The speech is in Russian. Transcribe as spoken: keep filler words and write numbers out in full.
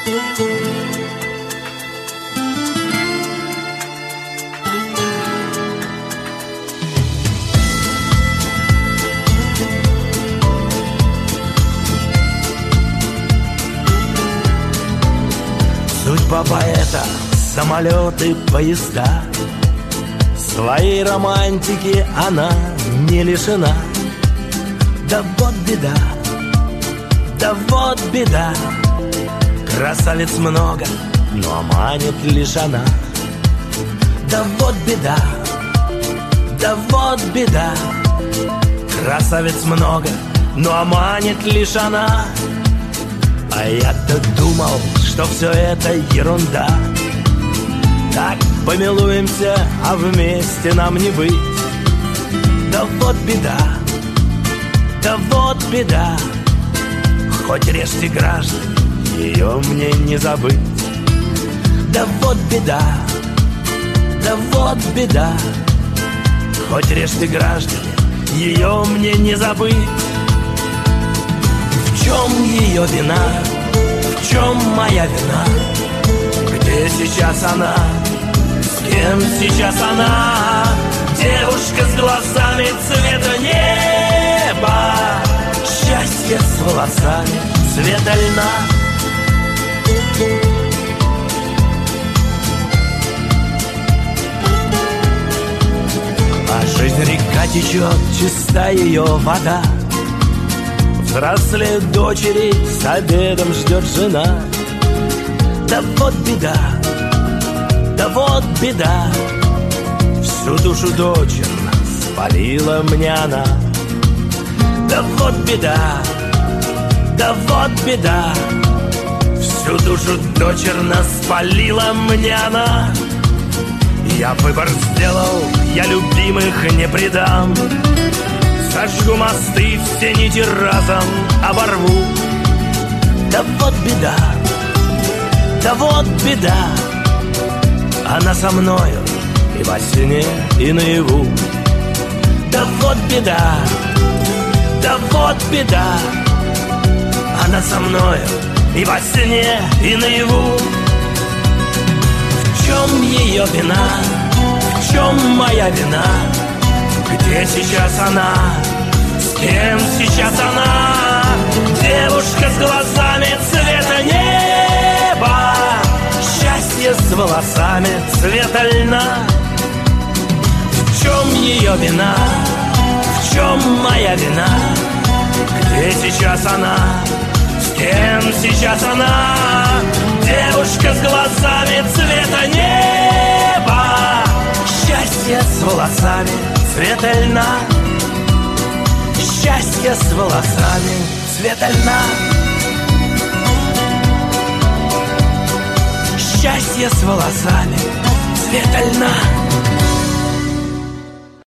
Судьба поэта, самолеты, поезда, своей романтики она не лишена. Да вот беда, да вот беда, красавиц много, но манит лишь она. Да вот беда, да вот беда, красавиц много, но манит лишь она. А я-то думал, что все это ерунда. Так помилуемся, а вместе нам не быть. Да вот беда, да вот беда, хоть режьте, граждан, ее мне не забыть. Да вот беда, да вот беда, хоть режьте, граждане, ее мне не забыть. В чем ее вина? В чем моя вина? Где сейчас она? С кем сейчас она? Девушка с глазами цвета неба, счастье с волосами цвета льна. А жизнь река течет, чиста ее вода. Взрослеют дочери, с обедом ждет жена. Да вот беда, да вот беда, всю душу дочерно спалила мне она. Да вот беда, да вот беда, всю душу дочерно спалила мне она. Я выбор сделал, я любимых не предам. Сожгу мосты, все нити разом оборву. Да вот беда, да вот беда, она со мною и во сне, и наяву. Да вот беда, да вот беда, она со мною и во сне, и наяву. В чем ее вина? В чем моя вина? Где сейчас она? С кем сейчас она? Девушка с глазами цвета неба, счастье с волосами цвета льна. В чем ее вина? В чем моя вина? Где сейчас она? С кем сейчас она? Девушка с глазами цвета неба, счастье с волосами цвета льна. Счастье с волосами цвета льна. Счастье с волосами цвета льна.